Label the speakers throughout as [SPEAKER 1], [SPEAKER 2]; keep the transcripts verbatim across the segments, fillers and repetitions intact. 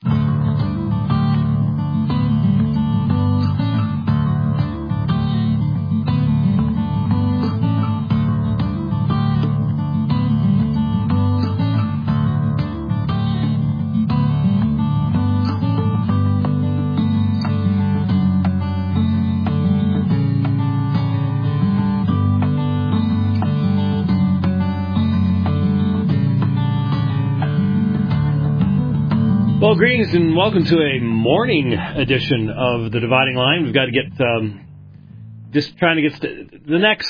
[SPEAKER 1] Well, greetings and welcome to a morning edition of The Dividing Line. We've got to get, um, just trying to get st- the next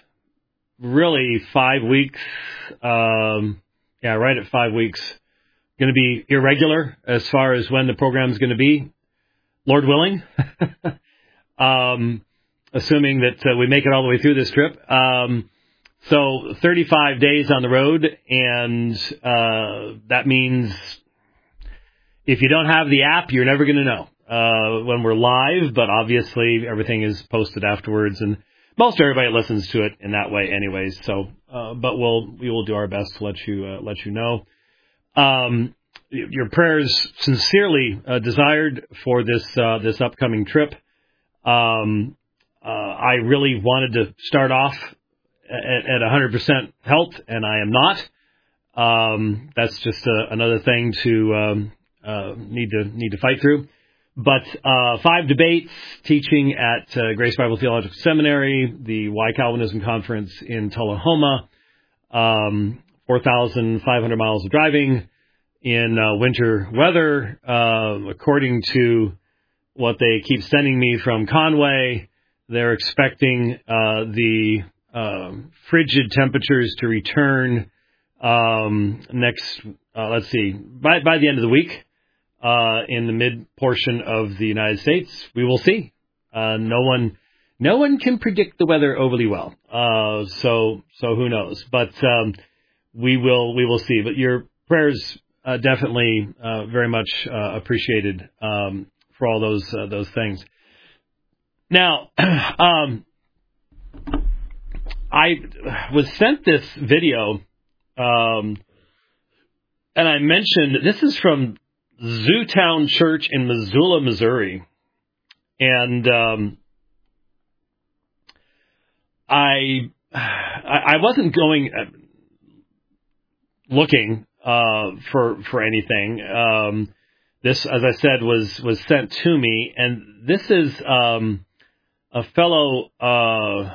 [SPEAKER 1] really five weeks, um, yeah, right at five weeks, going to be irregular as far as when the program is going to be, Lord willing, um, assuming that uh, we make it all the way through this trip. Um, so thirty-five days on the road, and uh, that means if you don't have the app, you're never going to know uh, when we're live, but obviously everything is posted afterwards, and most everybody listens to it in that way anyways. So, uh, but we'll, we will do our best to let you, uh, let you know. Um, your prayers sincerely uh, desired for this, uh, this upcoming trip. Um, uh, I really wanted to start off at, at one hundred percent health, and I am not. Um, that's just uh, another thing to, um, Uh, need to need to fight through. But uh, five debates, teaching at uh, Grace Bible Theological Seminary, the Y Calvinism Conference in Tullahoma, um, four thousand five hundred miles of driving in uh, winter weather, uh, according to what they keep sending me from Conway. They're expecting uh, the uh, frigid temperatures to return um, next, uh, let's see, by, by the end of the week. Uh, in the mid portion of the United States, we will see. Uh, no one, no one can predict the weather overly well. Uh, so, so who knows? But um, we will, we will see. But your prayers uh, definitely uh, very much uh, appreciated um, for all those uh, those things. Now, um, I was sent this video, um, and I mentioned this is from Zootown Church in Missoula, Missouri. And um, I I wasn't going uh, looking uh, for for anything. Um, this, as I said, was was sent to me, and this is um, a fellow uh,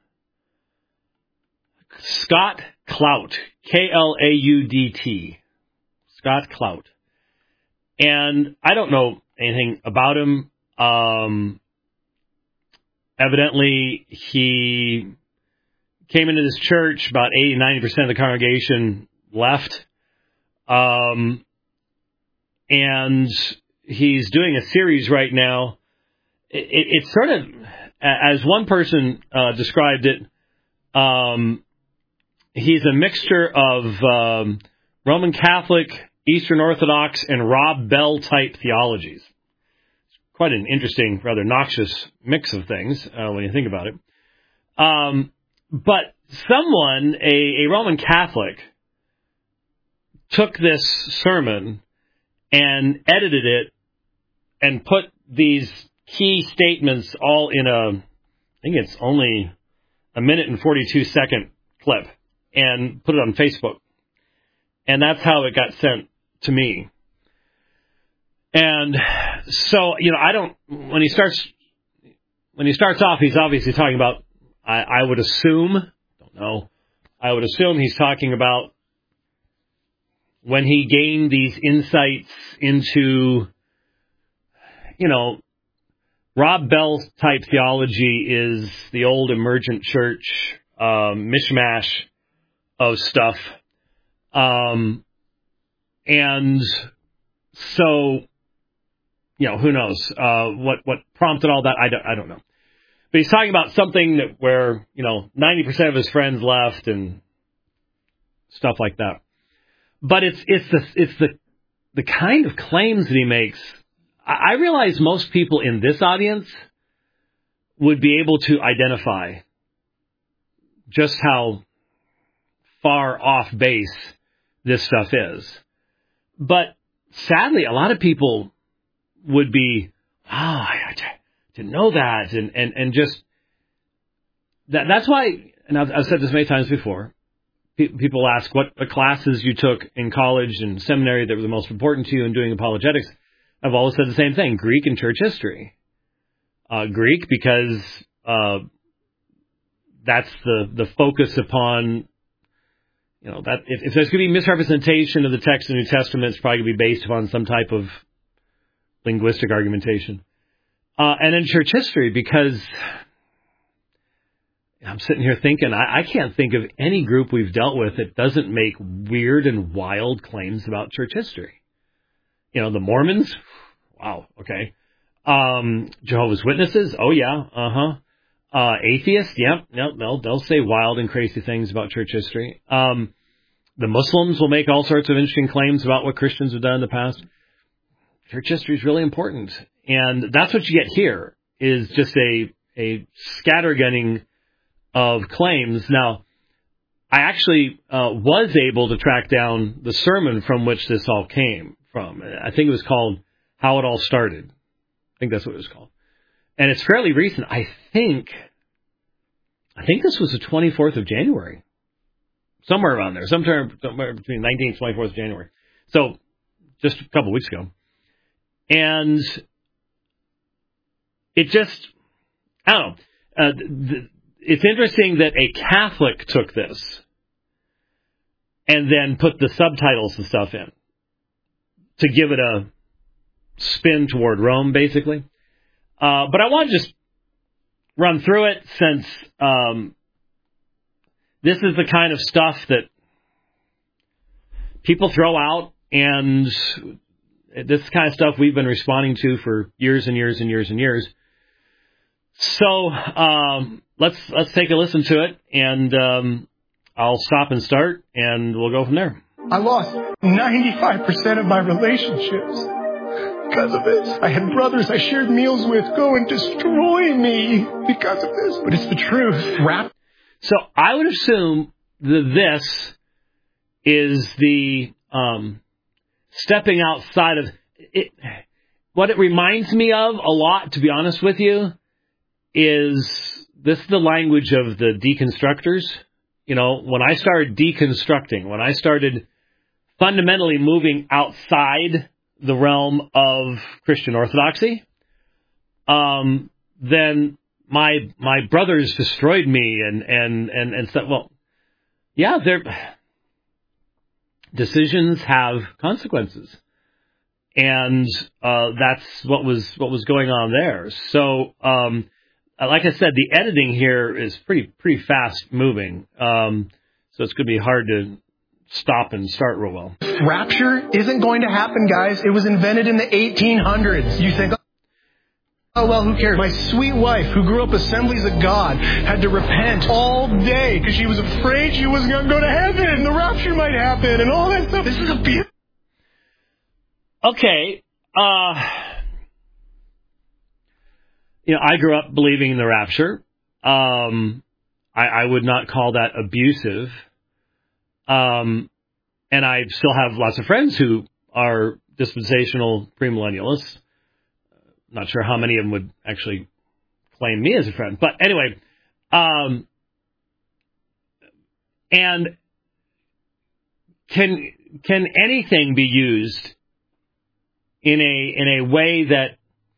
[SPEAKER 1] Scott Clout, K L A U D T, Scott Clout. And I don't know anything about him. Um, evidently, he came into this church, about eighty, ninety percent of the congregation left. Um, and he's doing a series right now. It, it, it's sort of, as one person uh, described it, um, he's a mixture of um, Roman Catholic, Eastern Orthodox, and Rob Bell type theologies. It's quite an interesting, rather noxious mix of things uh, when you think about it. Um, but someone, a, a Roman Catholic, took this sermon and edited it and put these key statements all in a, I think it's only a minute and forty-two second clip, and put it on Facebook. And that's how it got sent to me. And so, you know, I don't, when he starts, when he starts off, he's obviously talking about, I, I would assume, don't know, I would assume he's talking about when he gained these insights into, you know, Rob Bell type theology is the old emergent church, um, mishmash of stuff. Um, and so, you know, who knows, uh, what, what prompted all that? I don't, I don't know. But he's talking about something that where, you know, ninety percent of his friends left and stuff like that. But it's, it's the, it's the, the kind of claims that he makes. I, I realize most people in this audience would be able to identify just how far off base this stuff is. But sadly, a lot of people would be, wow, I didn't know that, and and and just that. That's why, and I've, I've said this many times before. Pe- people ask what the classes you took in college and seminary that were the most important to you in doing apologetics. I've always said the same thing: Greek and church history. Uh, Greek because uh, that's the the focus upon. You know, that if, if there's going to be misrepresentation of the text in the New Testament, it's probably going to be based upon some type of linguistic argumentation. Uh, and in church history, because I'm sitting here thinking, I, I can't think of any group we've dealt with that doesn't make weird and wild claims about church history. You know, the Mormons, wow, okay. Um, Jehovah's Witnesses, oh yeah, uh-huh. Uh, atheists, yep, yep, they'll, they'll say wild and crazy things about church history. Um, the Muslims will make all sorts of interesting claims about what Christians have done in the past. Church history is really important. And that's what you get here, is just a, a scattergunning of claims. Now, I actually uh, was able to track down the sermon from which this all came from. I think it was called How It All Started. I think that's what it was called. And it's fairly recent. I think, I think this was the twenty-fourth of January. Somewhere around there. Somewhere, somewhere between nineteenth and twenty-fourth of January. So, just a couple of weeks ago. And it just, I don't know. Uh, th- it's interesting that a Catholic took this and then put the subtitles and stuff in to give it a spin toward Rome, basically. Uh, but I want to just run through it since um, this is the kind of stuff that people throw out, and this kind of stuff we've been responding to for years and years and years and years. So um, let's let's take a listen to it, and um, I'll stop and start, and we'll go from there.
[SPEAKER 2] I lost ninety-five percent of my relationships because of this. I had brothers I shared meals with go and destroy me because of this. But it's the truth. Rap.
[SPEAKER 1] So I would assume that this is the um, stepping outside of it. What it reminds me of a lot, to be honest with you, is this is the language of the deconstructors. You know, when I started deconstructing, when I started fundamentally moving outside the realm of Christian orthodoxy, um, then my my brothers destroyed me and and and and said, well, yeah, their decisions have consequences, and uh, that's what was what was going on there. So, um, like I said, the editing here is pretty pretty fast moving, um, so it's going to be hard to stop and start real well.
[SPEAKER 2] Rapture isn't going to happen, guys. It was invented in the eighteen hundreds. You think, oh, well, who cares? My sweet wife, who grew up Assemblies of God, had to repent all day because she was afraid she wasn't going to go to heaven. The rapture might happen and all that stuff. This is a B S.
[SPEAKER 1] Okay. Uh, you know, I grew up believing in the rapture. Um, I, I would not call that abusive. Um, and I still have lots of friends who are dispensational premillennialists. Not sure how many of them would actually claim me as a friend. But anyway, um, and can can anything be used in a in a way that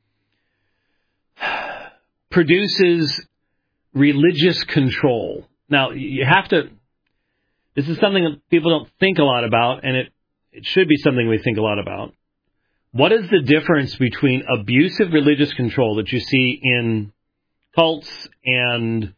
[SPEAKER 1] produces religious control? Now, you have to. This is something that people don't think a lot about, and it, it should be something we think a lot about. What is the difference between abusive religious control that you see in cults and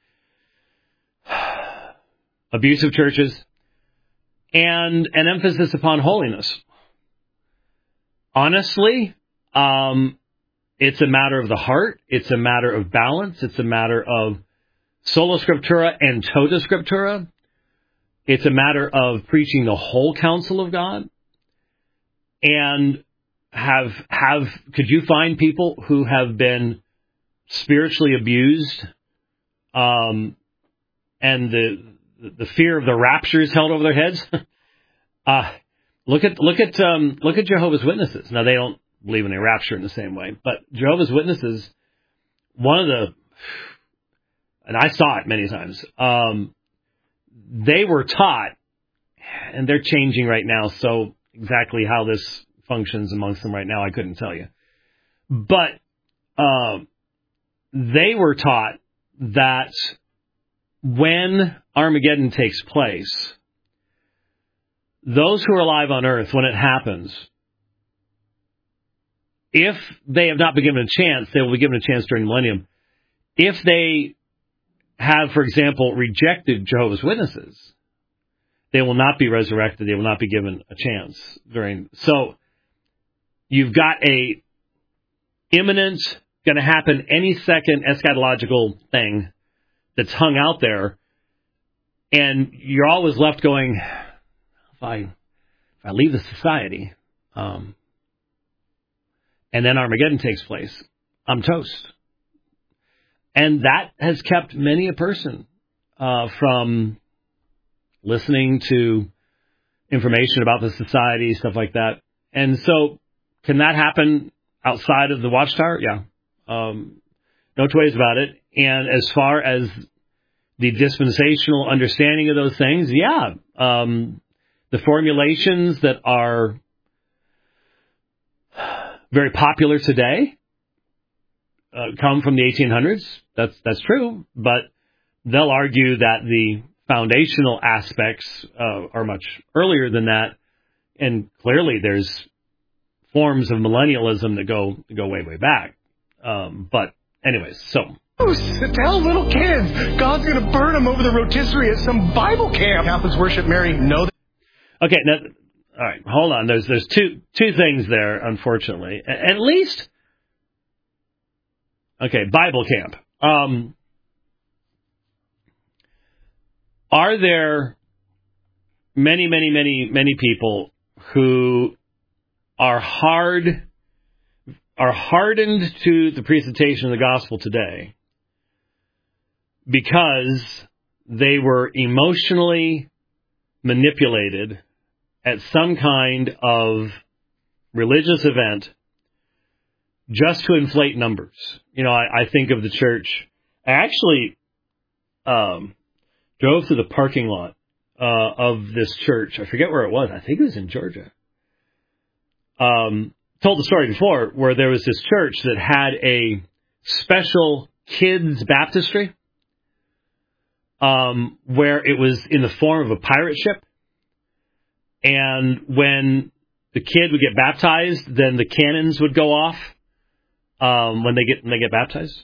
[SPEAKER 1] abusive churches and an emphasis upon holiness? Honestly, um, it's a matter of the heart. It's a matter of balance. It's a matter of sola scriptura and tota scriptura. It's a matter of preaching the whole counsel of God. And have have could you find people who have been spiritually abused, um, and the the fear of the rapture is held over their heads? uh, Look at look at um, look at Jehovah's Witnesses. Now they don't believe in a rapture in the same way, but Jehovah's Witnesses, one of the, and I saw it many times. Um, they were taught, and they're changing right now. So exactly how this functions amongst them right now, I couldn't tell you. But um, they were taught that when Armageddon takes place, those who are alive on earth, when it happens, if they have not been given a chance, they will be given a chance during the millennium. If they have, for example, rejected Jehovah's Witnesses, they will not be resurrected. They will not be given a chance during. So you've got a imminent, going to happen any second eschatological thing that's hung out there, and you're always left going, if I if I leave the society, um, and then Armageddon takes place, I'm toast. And that has kept many a person uh, from listening to information about the society, stuff like that. And so, can that happen outside of the Watchtower? Yeah. Um, no two ways about it. And as far as the dispensational understanding of those things, yeah. Um, the formulations that are very popular today uh, come from the eighteen hundreds. That's that's true. But they'll argue that the foundational aspects uh, are much earlier than that. And clearly there's forms of millennialism that go go way, way back. Um, but anyways, so.
[SPEAKER 2] Tell little kids God's going to burn them over the rotisserie at some Bible camp. Catholics worship Mary. No.
[SPEAKER 1] Okay, now, all right, hold on. There's there's two two things there, unfortunately. At least, okay, Bible camp. Um, are there many, many, many, many people who are hard, are hardened to the presentation of the gospel today because they were emotionally manipulated at some kind of religious event just to inflate numbers? You know, I, I think of the church. I actually um, drove to the parking lot uh, of this church. I forget where it was. I think it was in Georgia. Um, told the story before where there was this church that had a special kids baptistry um, where it was in the form of a pirate ship. And when the kid would get baptized, then the cannons would go off um, when they get when they get baptized.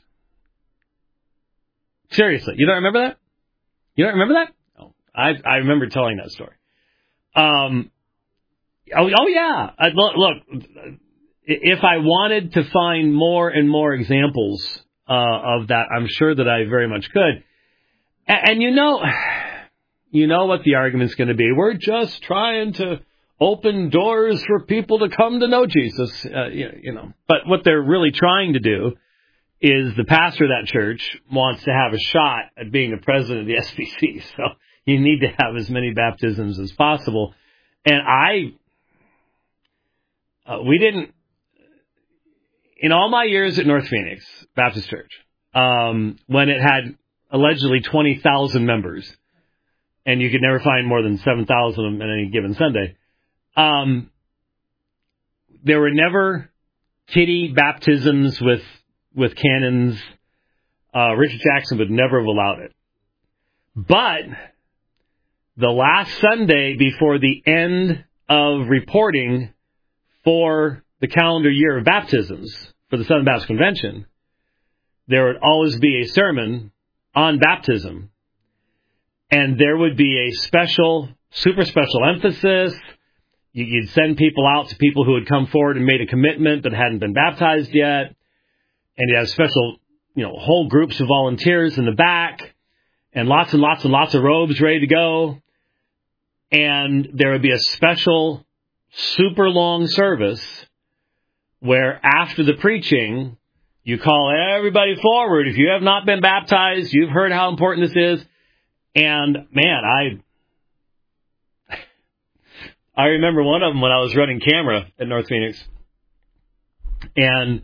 [SPEAKER 1] Seriously, you don't remember that? You don't remember that? Oh, I I remember telling that story. Um. Oh, oh yeah. I, look, look, if I wanted to find more and more examples uh, of that, I'm sure that I very much could. And, and you know. You know what the argument's going to be. We're just trying to open doors for people to come to know Jesus, uh, you, you know. But what they're really trying to do is the pastor of that church wants to have a shot at being the president of the S B C. So you need to have as many baptisms as possible. And I, uh, we didn't, in all my years at North Phoenix Baptist Church, um, when it had allegedly twenty thousand members, and you could never find more than seven thousand of them on any given Sunday. Um, there were never kiddie baptisms with with cannons. Uh, Richard Jackson would never have allowed it. But the last Sunday before the end of reporting for the calendar year of baptisms for the Southern Baptist Convention, there would always be a sermon on baptism. And there would be a special, super special emphasis. You'd send people out to people who had come forward and made a commitment but hadn't been baptized yet. And you have special, you know, whole groups of volunteers in the back and lots and lots and lots of robes ready to go. And there would be a special, super long service where after the preaching, you call everybody forward. If you have not been baptized, you've heard how important this is. And, man, I I remember one of them when I was running camera at North Phoenix, and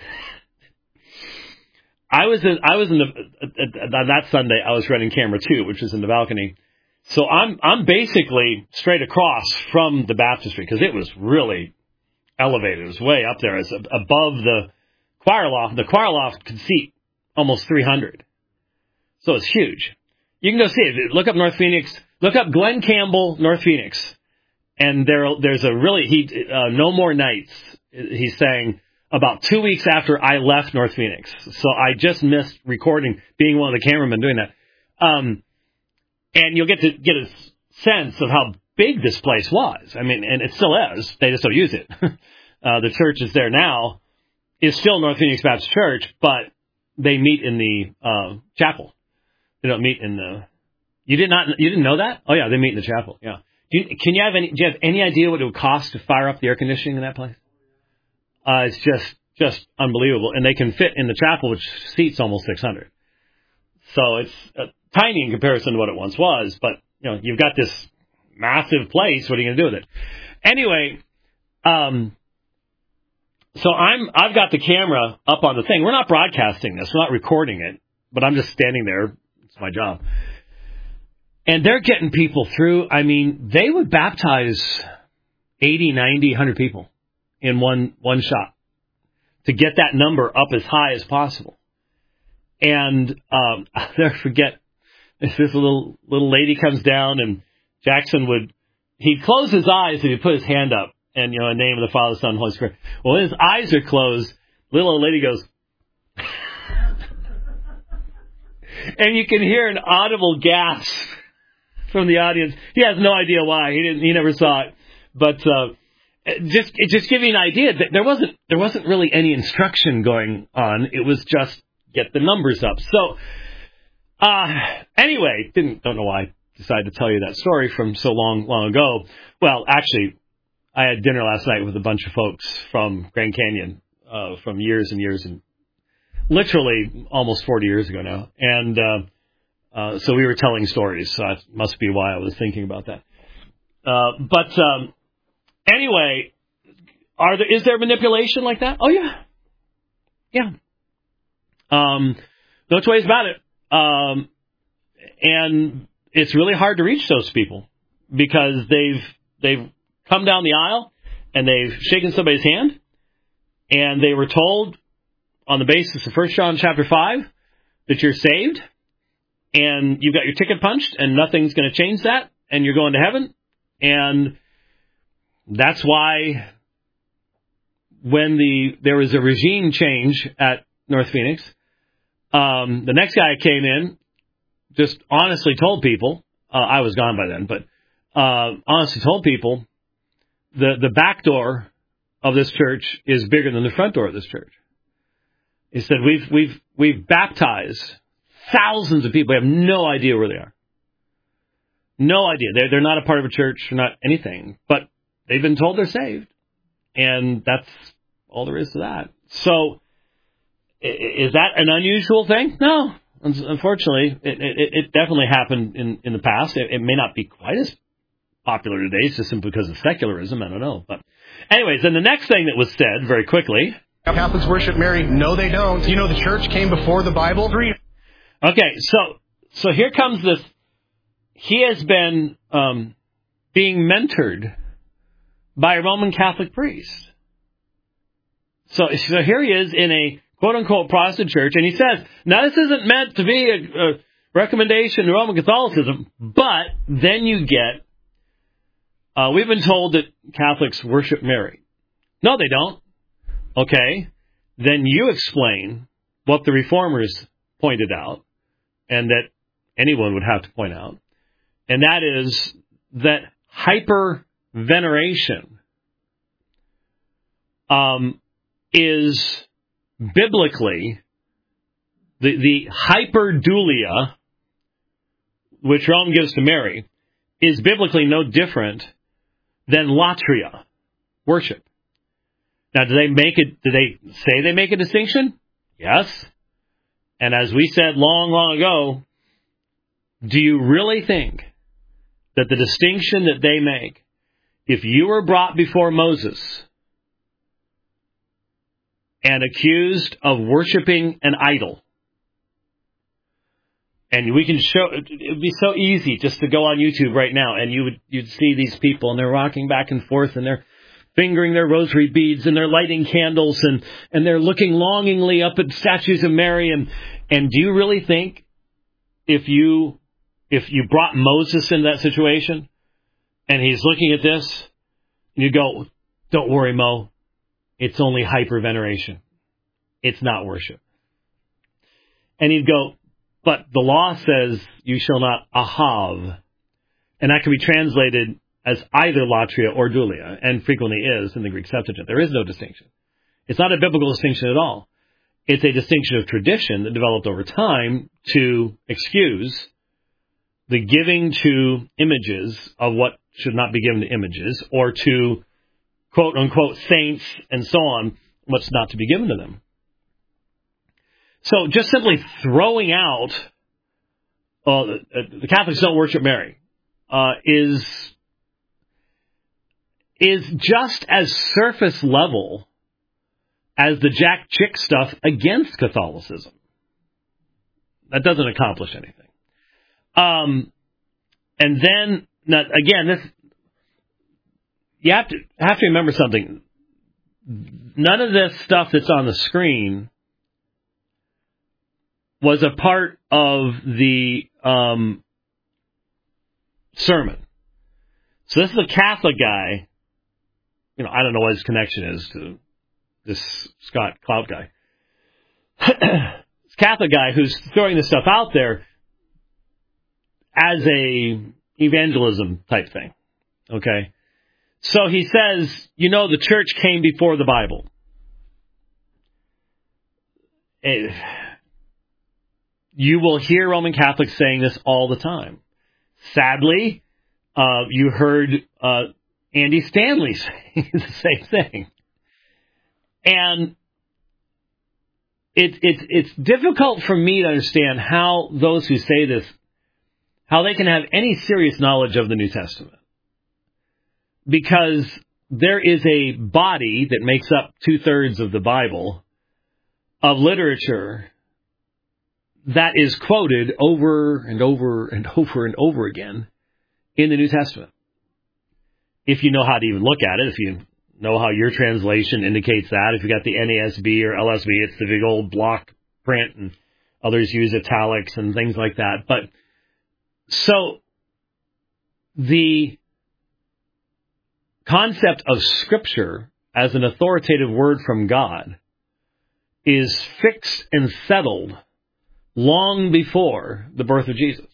[SPEAKER 1] I was in, I was in the, on that Sunday, I was running camera too, which is in the balcony. So I'm, I'm basically straight across from the baptistry because it was really elevated. It was way up there. It's above the choir loft. The choir loft could seat almost three hundred. So it's huge. You can go see it. Look up North Phoenix. Look up Glenn Campbell, North Phoenix. And there, there's a really, he, uh, No More Nights, he's saying, about two weeks after I left North Phoenix. So I just missed recording, being one of the cameramen doing that. Um, and you'll get to get a sense of how big this place was. I mean, and it still is. They just don't use it. uh, the church is there now. Is still North Phoenix Baptist Church, but they meet in the uh, chapel. They don't meet in the. You did not. You didn't know that? Oh yeah, they meet in the chapel. Yeah. Do you, can you have any? Do you have any idea what it would cost to fire up the air conditioning in that place? Uh, it's just just unbelievable, and they can fit in the chapel, which seats almost six hundred. So it's uh, tiny in comparison to what it once was. But you know, you've got this massive place. What are you going to do with it? Anyway, um, so I'm I've got the camera up on the thing. We're not broadcasting this. We're not recording it. But I'm just standing there. It's my job. And they're getting people through. I mean, they would baptize eighty, ninety, one hundred people in one one shot to get that number up as high as possible. And um, I'll never forget, this little little lady comes down, and Jackson would, he'd close his eyes and he'd put his hand up, and, you know, in the name of the Father, Son, and Holy Spirit. Well, when his eyes are closed, little old lady goes, and you can hear an audible gasp from the audience. He has no idea why. He didn't. He never saw it. But uh, just it just give you an idea that there wasn't there wasn't really any instruction going on. It was just get the numbers up. So uh, anyway, didn't don't know why I decided to tell you that story from so long long ago. Well, actually, I had dinner last night with a bunch of folks from Grand Canyon uh, from years and years and literally almost forty years ago now, and. Uh, Uh, so we were telling stories, so that must be why I was thinking about that. Uh, but um, anyway, are there, is there manipulation like that? Oh, yeah. Yeah. Um, no two ways about it. Um, and it's really hard to reach those people because they've they've come down the aisle and they've shaken somebody's hand, and they were told on the basis of First John chapter five that you're saved. And you've got your ticket punched, and nothing's going to change that, and you're going to heaven. And that's why when the there was a regime change at North Phoenix, um, the next guy came in, just honestly told people, uh, I was gone by then, but uh, honestly told people, the, the back door of this church is bigger than the front door of this church. He said, we've we've we've baptized thousands of people. We have no idea where they are. No idea. They're, they're not a part of a church, they're not anything. But they've been told they're saved. And that's all there is to that. So, is that an unusual thing? No. Unfortunately, it, it, it definitely happened in, in the past. It, it may not be quite as popular today, it's just simply because of secularism. I don't know. But anyways, then the next thing that was said very quickly.
[SPEAKER 2] Catholics worship Mary. No, they don't. You know the church came before the Bible?
[SPEAKER 1] Okay, so so here comes this. He has been um, being mentored by a Roman Catholic priest. So, so here he is in a quote-unquote Protestant church, and he says, now this isn't meant to be a, a recommendation to Roman Catholicism, but then you get, uh, we've been told that Catholics worship Mary. No, they don't. Okay, then you explain what the Reformers pointed out, and that anyone would have to point out, and that is that hyper-veneration um, is biblically, the, the hyperdulia, which Rome gives to Mary, is biblically no different than latria, worship. Now, do they make it? Do they say they make a distinction? Yes. And as we said long, long ago, do you really think that the distinction that they make if you were brought before Moses and accused of worshiping an idol, and we can show, it would be so easy just to go on YouTube right now, and you would, you'd see these people, and they're rocking back and forth, and they're fingering their rosary beads, and they're lighting candles, and, and they're looking longingly up at statues of Mary, and, and do you really think if you, if you brought Moses into that situation, and he's looking at this, you go, don't worry, Mo, it's only hyperveneration. It's not worship. And he'd go, but the law says you shall not ahav. And that can be translated as either latria or dulia, and frequently is in the Greek Septuagint. There is no distinction. It's not a biblical distinction at all. It's a distinction of tradition that developed over time to excuse the giving to images of what should not be given to images, or to quote-unquote saints and so on, what's not to be given to them. So just simply throwing out, uh, the Catholics don't worship Mary, uh, is, is just as surface level as the Jack Chick stuff against Catholicism. That doesn't accomplish anything. Um, and then, now, again, this, you have to, have to remember something. None of this stuff that's on the screen was a part of the um, sermon. So this is a Catholic guy. You know, I don't know what his connection is to this Scott Clout guy. This Catholic guy who's throwing this stuff out there as a evangelism type thing. Okay? So he says, you know, the church came before the Bible. It, you will hear Roman Catholics saying this all the time. Sadly, uh, you heard uh, Andy Stanley saying the same thing. And it, it, it's difficult for me to understand how those who say this, how they can have any serious knowledge of the New Testament. Because there is a body that makes up two-thirds of the Bible, of literature, that is quoted over and over and over and over again in the New Testament. If you know how to even look at it, if you know how your translation indicates that, if you got the N A S B or L S B, it's the big old block print, and others use italics and things like that. But so the concept of Scripture as an authoritative word from God is fixed and settled long before the birth of Jesus.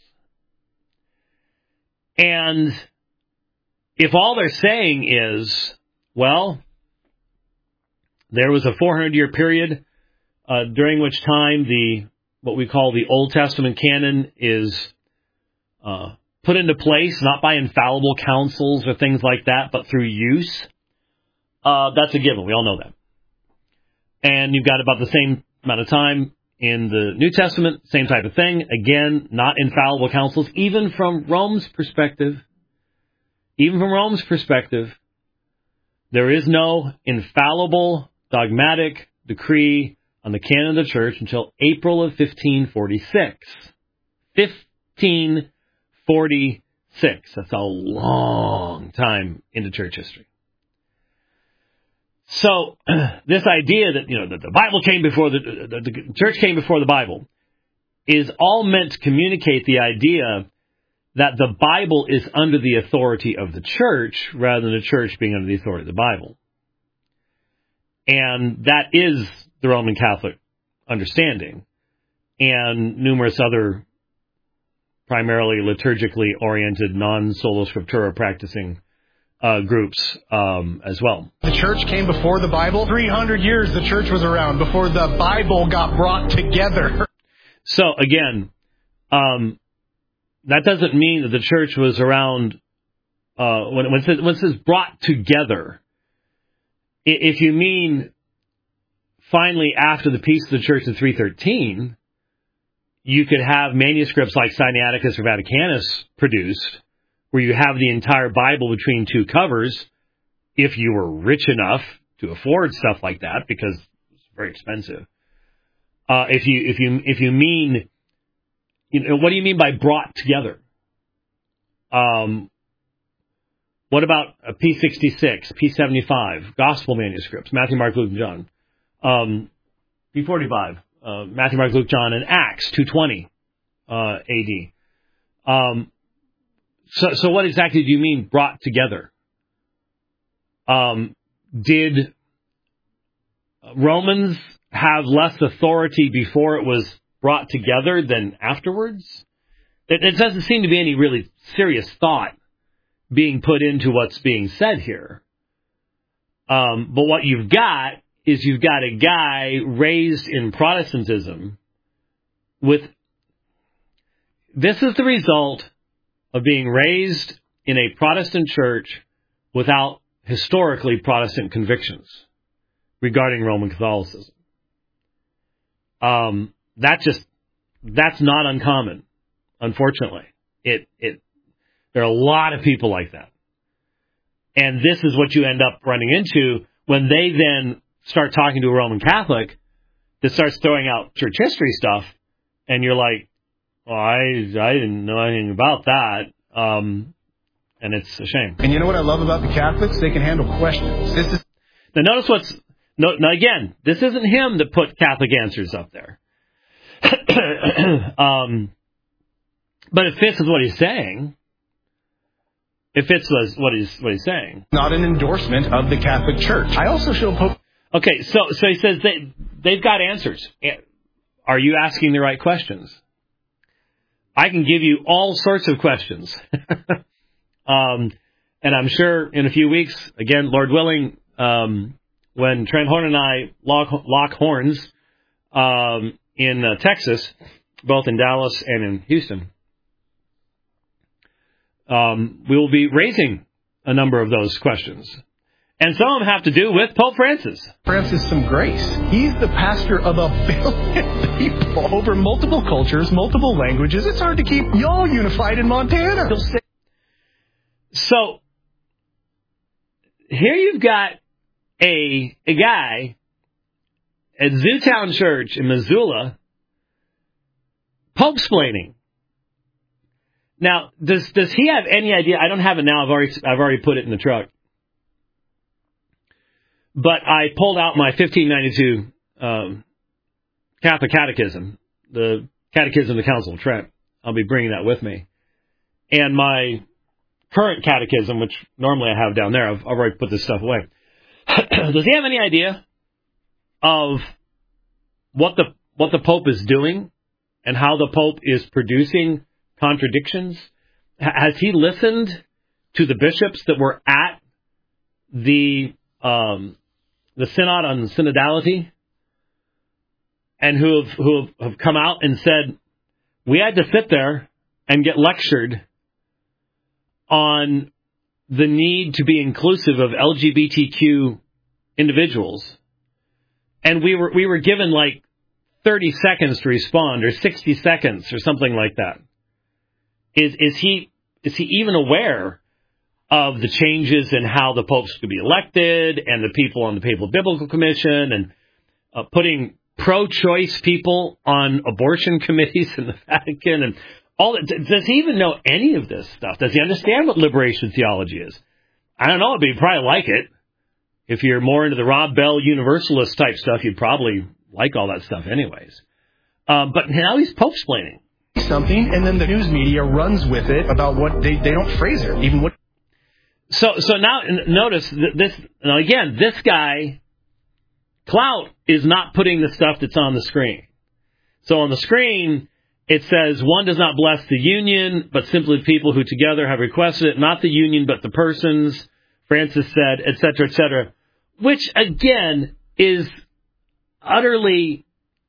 [SPEAKER 1] And if all they're saying is, well, there was a four hundred year period uh, during which time the what we call the Old Testament canon is uh, put into place, not by infallible councils or things like that, but through use, uh, that's a given. We all know that. And you've got about the same amount of time in the New Testament, same type of thing. Again, not infallible councils, even from Rome's perspective. Even from Rome's perspective, there is no infallible dogmatic decree on the canon of the church until April of fifteen forty-six. fifteen forty-six. That's a long time into church history. So, this idea that, you know, that the Bible came before the, the, the church came before the Bible is all meant to communicate the idea that the Bible is under the authority of the church rather than the church being under the authority of the Bible. And that is the Roman Catholic understanding, and numerous other primarily liturgically oriented, non-sola scriptura practicing uh, groups um, as well.
[SPEAKER 2] The church came before the Bible. three hundred years the church was around before the Bible got brought together.
[SPEAKER 1] So again, um, that doesn't mean that the church was around uh, when, when, it says, when it says brought together. If you mean finally after the peace of the church in three thirteen, you could have manuscripts like Sinaiticus or Vaticanus produced where you have the entire Bible between two covers, if you were rich enough to afford stuff like that, because it's very expensive. Uh, if you if you if you mean, you know, what do you mean by brought together? Um, what about a P sixty-six, P seventy-five, Gospel manuscripts, Matthew, Mark, Luke, and John, um, P forty-five, uh, Matthew, Mark, Luke, John, and Acts two twenty uh, A D. Um, so so what exactly do you mean brought together? Um, did Romans have less authority before it was brought together than afterwards? It, it doesn't seem to be any really serious thought being put into what's being said here. Um, but what you've got is you've got a guy raised in Protestantism with... This is the result of being raised in a Protestant church without historically Protestant convictions regarding Roman Catholicism. Um, that just, that's not uncommon, unfortunately. It, it, there are a lot of people like that. And this is what you end up running into when they then start talking to a Roman Catholic that starts throwing out church history stuff, and you're like, well, I, I didn't know anything about that. Um, and it's a shame.
[SPEAKER 2] And you know what I love about the Catholics? They can handle questions. This is
[SPEAKER 1] Now notice what's, no, now again, this isn't him that put Catholic Answers up there. um, but it fits with what he's saying. It fits with what he's, what he's saying.
[SPEAKER 2] Not an endorsement of the Catholic Church. I also show Pope...
[SPEAKER 1] Okay, so, so he says they, they've got answers. Are you asking the right questions? I can give you all sorts of questions. um, and I'm sure in a few weeks, again, Lord willing, um, when Trent Horn and I lock, lock horns um, in uh, Texas, both in Dallas and in Houston, um, we will be raising a number of those questions. And some of them have to do with Pope Francis.
[SPEAKER 2] Francis some grace. He's the pastor of a billion people over multiple cultures, multiple languages. It's hard to keep y'all unified in Montana.
[SPEAKER 1] So here you've got a a guy at Zootown Church in Missoula Pope-splaining. Now, does does he have any idea? I don't have it now. I've already I've already put it in the truck. But I pulled out my fifteen ninety-two um, Catholic Catechism, the Catechism of the Council of Trent. I'll be bringing that with me. And my current catechism, which normally I have down there, I've, I've already put this stuff away. Does he have any idea of what the what the Pope is doing and how the Pope is producing contradictions? Has he listened to the bishops that were at the um, the synod on synodality and who have who have, have come out and said we had to sit there and get lectured on the need to be inclusive of L G B T Q individuals, and we were we were given like thirty seconds to respond, or sixty seconds, or something like that. Is is he is he even aware of the changes in how the popes could be elected, and the people on the Papal Biblical Commission, and uh, putting pro-choice people on abortion committees in the Vatican, and all that? Does he even know any of this stuff? Does he understand what liberation theology is? I don't know, but he'd probably like it. If you're more into the Rob Bell Universalist type stuff, you'd probably like all that stuff anyways. Um, but now he's Pope-splaining
[SPEAKER 2] something, and then the news media runs with it about what they, they don't phrase it, even what.
[SPEAKER 1] So so now notice this. Now again, this guy, Clout, is not putting the stuff that's on the screen. So on the screen, it says, one does not bless the union, but simply people who together have requested it, not the union, but the persons, Francis said, et cetera, et cetera, which, again, is utterly,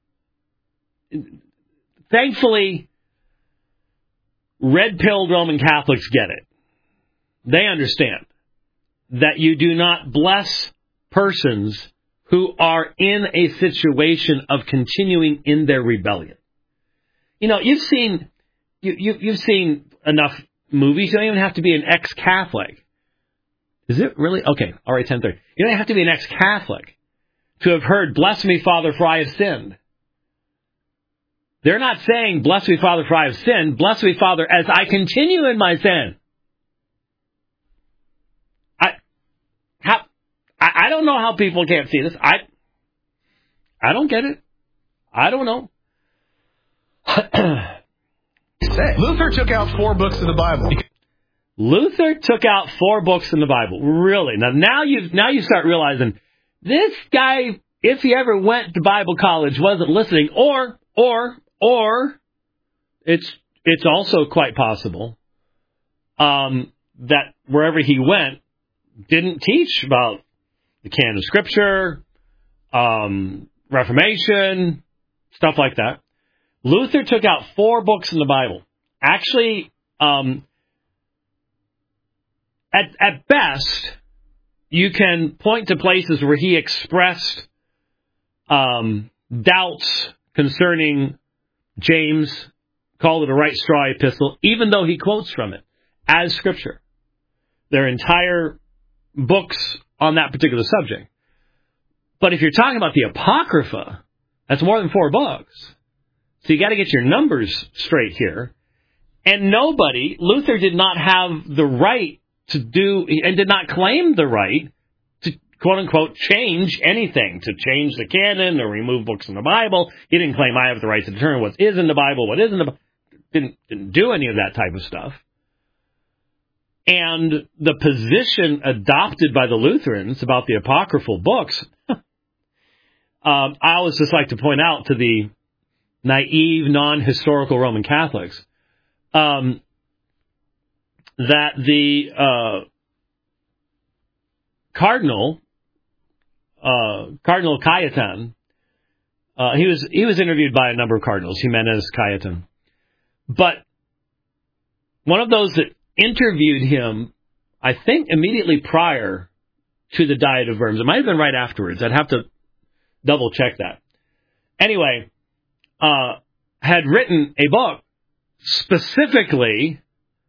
[SPEAKER 1] thankfully, red-pilled Roman Catholics get it. They understand that you do not bless persons who are in a situation of continuing in their rebellion. You know, you've seen you, you you've seen enough movies. You don't even have to be an ex-Catholic. Is it really? Okay, all right, ten thirty. You don't have to be an ex-Catholic to have heard, bless me, Father, for I have sinned. They're not saying, bless me, Father, for I have sinned. Bless me, Father, as I continue in my sin. I, how, I, I don't know how people can't see this. I, I don't get it. I don't know.
[SPEAKER 2] Luther took out four books of the Bible.
[SPEAKER 1] Luther took out four books in the Bible. Really? Now, now you now you start realizing this guy, if he ever went to Bible college, wasn't listening, or or or it's it's also quite possible um, that wherever he went didn't teach about the canon of Scripture, um, Reformation, stuff like that. Luther took out four books in the Bible. Actually, um, at at best, you can point to places where he expressed um, doubts concerning James, called it a right straw epistle, even though he quotes from it as Scripture. There are entire books on that particular subject. But if you're talking about the Apocrypha, that's more than four books. So you got to get your numbers straight here. And nobody, Luther did not have the right to do, and did not claim the right to, quote unquote, change anything, to change the canon or remove books in the Bible. He didn't claim I have the right to determine what is in the Bible, what isn't in the Bible. Didn't, didn't do any of that type of stuff. And the position adopted by the Lutherans about the apocryphal books, um, I always just like to point out to the naive, non-historical Roman Catholics, um, that the uh, Cardinal, uh, Cardinal Cajetan, uh, he was he was interviewed by a number of cardinals, Jimenez, Cajetan, but one of those that interviewed him, I think immediately prior to the Diet of Worms. It might have been right afterwards. I'd have to double check that. Anyway, uh, had written a book specifically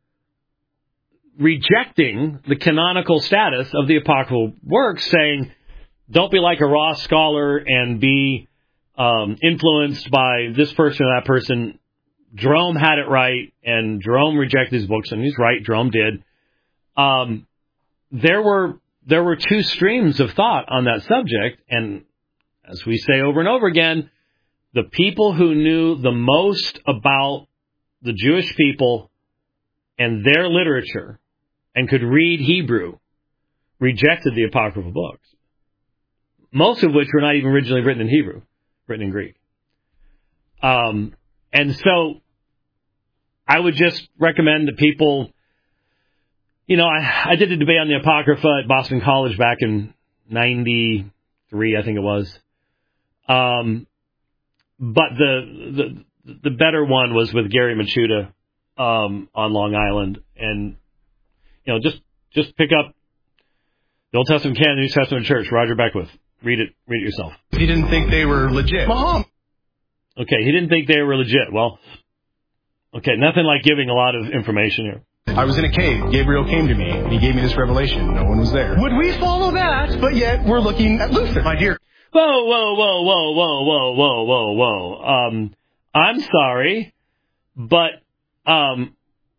[SPEAKER 1] rejecting the canonical status of the apocryphal works, saying, don't be like a raw scholar and be um, influenced by this person or that person. Jerome had it right, and Jerome rejected his books, and he's right, Jerome did. Um, there were there were two streams of thought on that subject, and as we say over and over again, the people who knew the most about the Jewish people and their literature and could read Hebrew rejected the apocryphal books, most of which were not even originally written in Hebrew, written in Greek. Um, and so I would just recommend that people, you know, I, I did a debate on the Apocrypha at Boston College back in ninety-three, I think it was. Um, but the, the the better one was with Gary Machuda um, on Long Island. And, you know, just just pick up the Old Testament canon, New Testament Church, Roger Beckwith. Read it, read it yourself.
[SPEAKER 2] He didn't think they were legit. Mom.
[SPEAKER 1] Okay, he didn't think they were legit. Well, okay, nothing like giving a lot of information here.
[SPEAKER 2] I was in a cave. Gabriel came to me, and he gave me this revelation. No one was there. Would we follow that? But yet, we're looking at Luther, my dear.
[SPEAKER 1] Whoa, whoa, whoa, whoa, whoa, whoa, whoa, whoa, whoa. Um, I'm sorry, but um,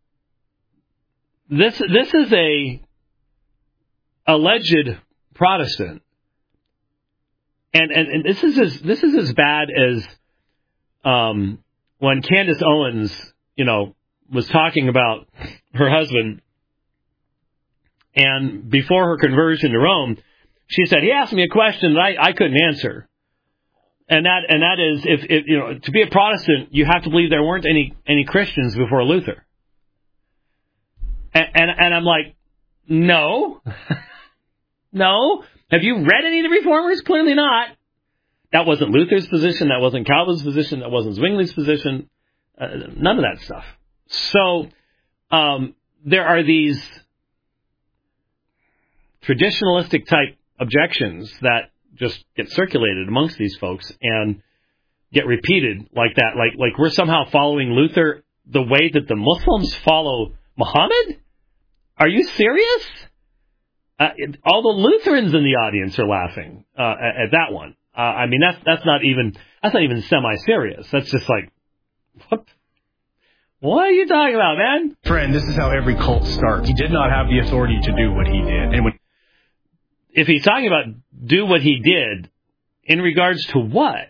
[SPEAKER 1] this this is a alleged Protestant, and and, and this is as this is as bad as um, when Candace Owens, you know, was talking about her husband, and before her conversion to Rome, she said, he asked me a question that I, I couldn't answer. And that and that is, if, if you know, to be a Protestant, you have to believe there weren't any, any Christians before Luther. And, and, and I'm like, no. No. Have you read any of the Reformers? Clearly not. That wasn't Luther's position. That wasn't Calvin's position. That wasn't Zwingli's position. Uh, none of that stuff. So um, there are these traditionalistic type objections that just get circulated amongst these folks and get repeated like that. Like like we're somehow following Luther the way that the Muslims follow Muhammad? Are you serious? Uh, it, all the Lutherans in the audience are laughing uh, at, at that one. Uh, I mean, that's that's not even that's not even semi-serious. That's just like, what? What are you talking about, man?
[SPEAKER 2] Friend, this is how every cult starts. He did not have the authority to do what he did. And when
[SPEAKER 1] if he's talking about do what he did, in regards to what?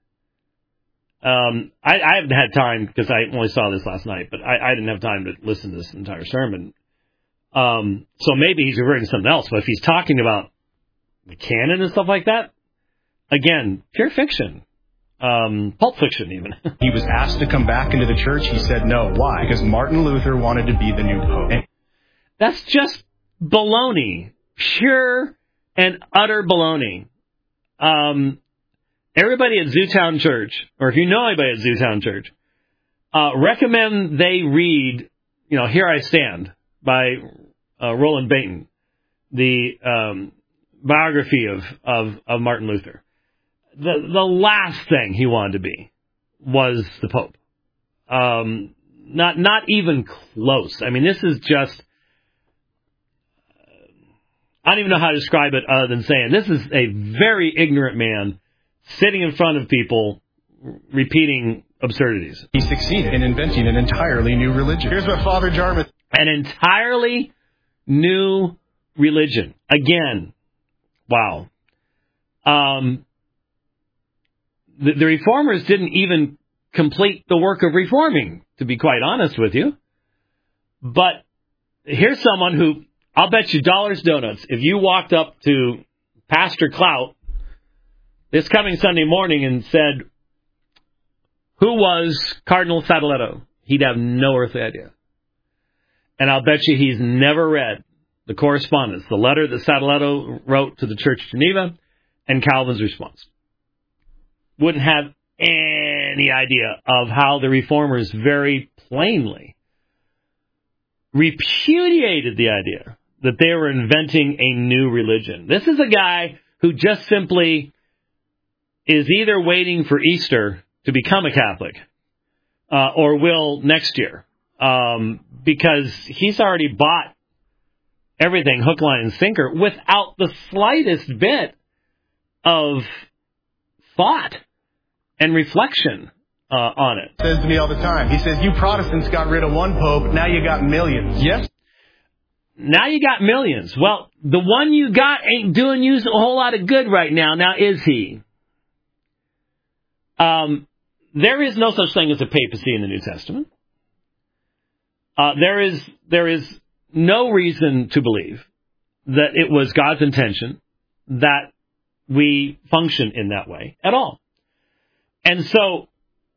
[SPEAKER 1] Um, I, I haven't had time because I only saw this last night, but I, I didn't have time to listen to this entire sermon. Um, so maybe he's referring to something else. But if he's talking about the canon and stuff like that, again, pure fiction, um, pulp fiction even.
[SPEAKER 2] he was asked to come back into the church, he said no. Why? Because Martin Luther wanted to be the new pope. And
[SPEAKER 1] that's just baloney, pure and utter baloney. Um, everybody at Zootown Church, or if you know anybody at Zootown Church, uh, recommend they read, you know, Here I Stand by uh, Roland Bainton, the um, biography of, of, of Martin Luther. The the last thing he wanted to be was the Pope. Um, not not even close. I mean, this is just, I don't even know how to describe it other than saying this is a very ignorant man sitting in front of people repeating absurdities.
[SPEAKER 2] He succeeded in inventing an entirely new religion. Here's what Father Jarmuth...
[SPEAKER 1] An entirely new religion. Again, wow. Um, the, the reformers didn't even complete the work of reforming, to be quite honest with you. But here's someone who, I'll bet you dollars donuts, if you walked up to Pastor Clout this coming Sunday morning and said, who was Cardinal Sadoleto? He'd have no earthly idea. And I'll bet you he's never read the correspondence, the letter that Sadoleto wrote to the Church of Geneva, and Calvin's response. Wouldn't have any idea of how the reformers very plainly repudiated the idea that they were inventing a new religion. This is a guy who just simply is either waiting for Easter to become a Catholic uh, or will next year. Um, because he's already bought everything hook, line, and sinker without the slightest bit of thought and reflection uh, on it.
[SPEAKER 2] Says to me all the time. He says, you Protestants got rid of one pope, now you got millions. Yes.
[SPEAKER 1] Now you got millions. Well, the one you got ain't doing you a whole lot of good right now. Now, is he? Um, there is no such thing as a papacy in the New Testament. Uh, there is there is no reason to believe that it was God's intention that we function in that way at all. And so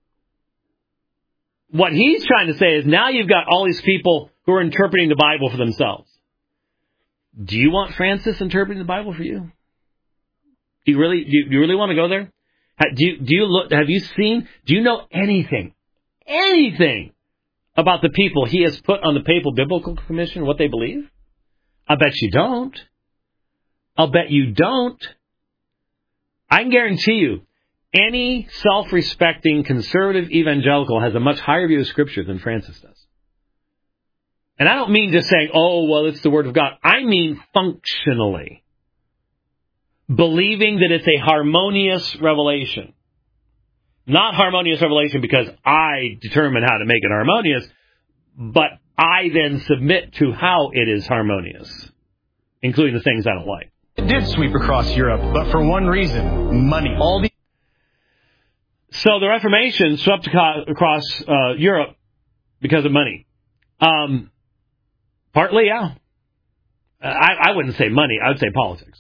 [SPEAKER 1] what he's trying to say is now you've got all these people who are interpreting the Bible for themselves. Do you want Francis interpreting the Bible for you? Do you really do you, do you really want to go there? Do you, do you look? Have you seen? Do you know anything? Anything? About the people he has put on the Papal Biblical Commission, what they believe? I bet you don't. I'll bet you don't. I can guarantee you, any self-respecting conservative evangelical has a much higher view of Scripture than Francis does. And I don't mean just saying, oh, well, it's the Word of God. I mean functionally. Believing that it's a harmonious revelation. Not harmonious revelation because I determine how to make it harmonious, but I then submit to how it is harmonious, including the things I don't like.
[SPEAKER 2] It did sweep across Europe, but for one reason, money. All the
[SPEAKER 1] So the Reformation swept across uh, Europe because of money. Um, partly, yeah. I, I wouldn't say money. I would say politics.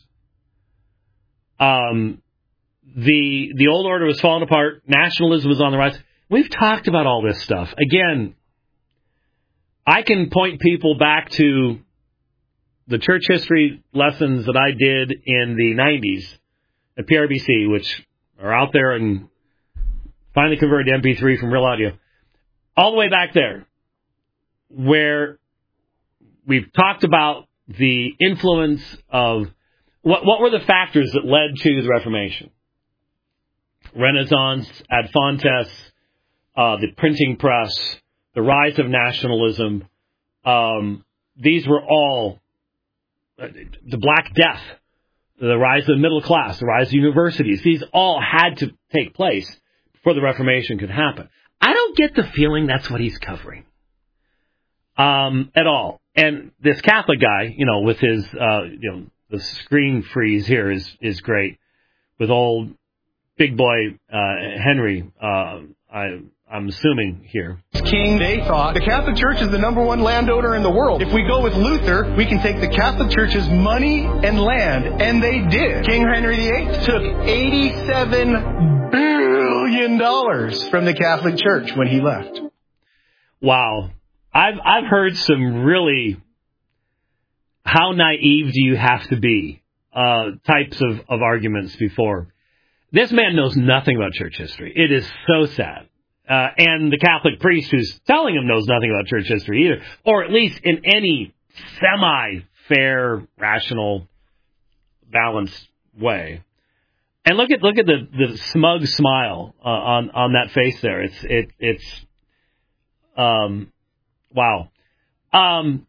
[SPEAKER 1] Um... The the old order was falling apart. Nationalism was on the rise. We've talked about all this stuff. Again, I can point people back to the church history lessons that I did in the nineties at P R B C, which are out there and finally converted to M P three from Real Audio. All the way back there, where we've talked about the influence of what what were the factors that led to the Reformation. Renaissance, Ad Fontes, uh, the printing press, the rise of nationalism, Um, these were all uh, the Black Death, the rise of the middle class, the rise of universities. These all had to take place before the Reformation could happen. I don't get the feeling that's what he's covering um, at all. And this Catholic guy, you know, with his, uh, you know, the screen freeze here is is great. With old big boy uh, Henry, uh, I, I'm assuming here.
[SPEAKER 2] King, they thought the Catholic Church is the number one landowner in the world. If we go with Luther, we can take the Catholic Church's money and land, and they did. King Henry the Eighth took eighty-seven billion dollars from the Catholic Church when he left.
[SPEAKER 1] Wow. I've I've heard some really, how naive do you have to be, uh, types of, of arguments before. This man knows nothing about church history. It is so sad. Uh, and the Catholic priest who's telling him knows nothing about church history either, or at least in any semi-fair, rational, balanced way. And look at look at the, the smug smile uh, on on that face there. It's it it's um wow. Um,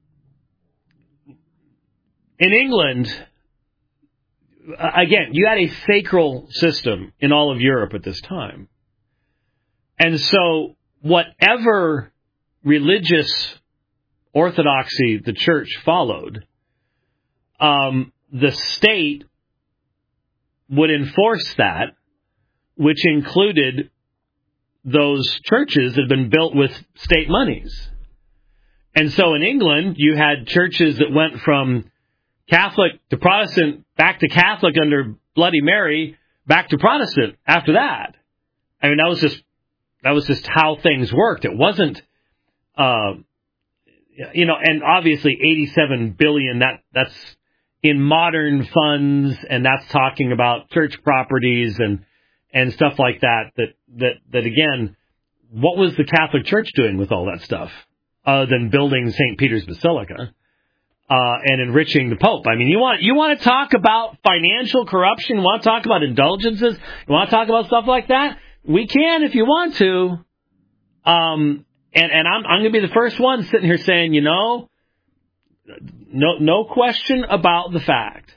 [SPEAKER 1] in England, again, you had a sacral system in all of Europe at this time. And so whatever religious orthodoxy the church followed, um, the state would enforce that, which included those churches that had been built with state monies. And so in England, you had churches that went from Catholic to Protestant, back to Catholic under Bloody Mary, back to Protestant after that. I mean, that was just that was just how things worked. It wasn't, uh, you know, and obviously eighty-seven billion dollars, that that's in modern funds, and that's talking about church properties and and stuff like that. That that that again, what was the Catholic Church doing with all that stuff other than building Saint Peter's Basilica? Uh, and enriching the Pope. I mean, you want you want to talk about financial corruption? You want to talk about indulgences? You want to talk about stuff like that? We can if you want to. Um, and, and I'm I'm going to be the first one sitting here saying, you know, no no question about the fact